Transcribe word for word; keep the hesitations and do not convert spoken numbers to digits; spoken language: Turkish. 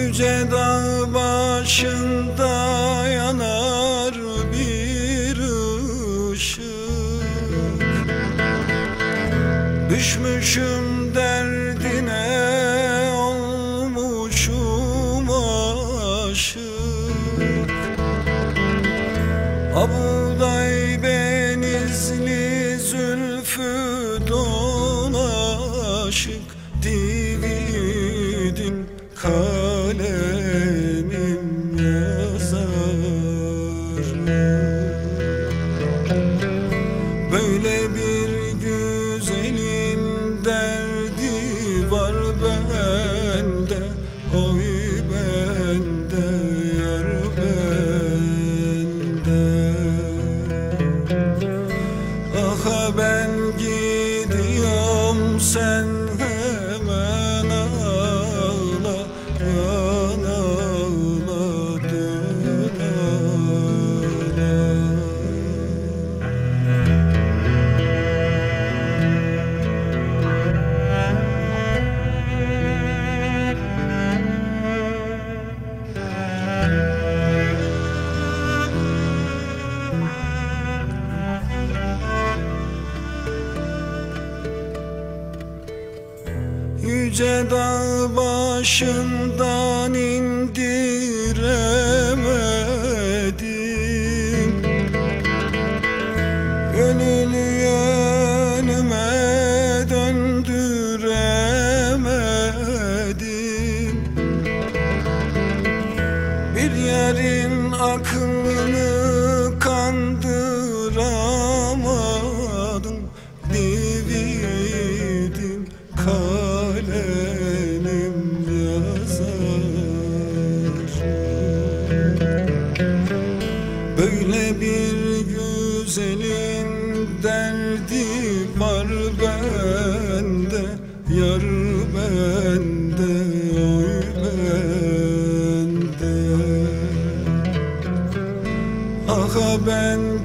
Yüce dağ başında yanar bir ışık. Düşmüşüm derdine, olmuşum aşık. Abuday benizli zülfü dolaşık, dividin kalemim yazar. Böyle bir güzelin derdi var bende, oy bende, yar bende. Aha ben gidiyorum, sen hemen ağla, yan ağla, dön ağla. Yüce dağ başından indiremedim, gönlü yönüme döndüremedim. Bir yerin aklını kandıramadım, dividin kalemim yazar. Böyle bir güzelin derdi var bende, yar bende, oy bende. Aha ben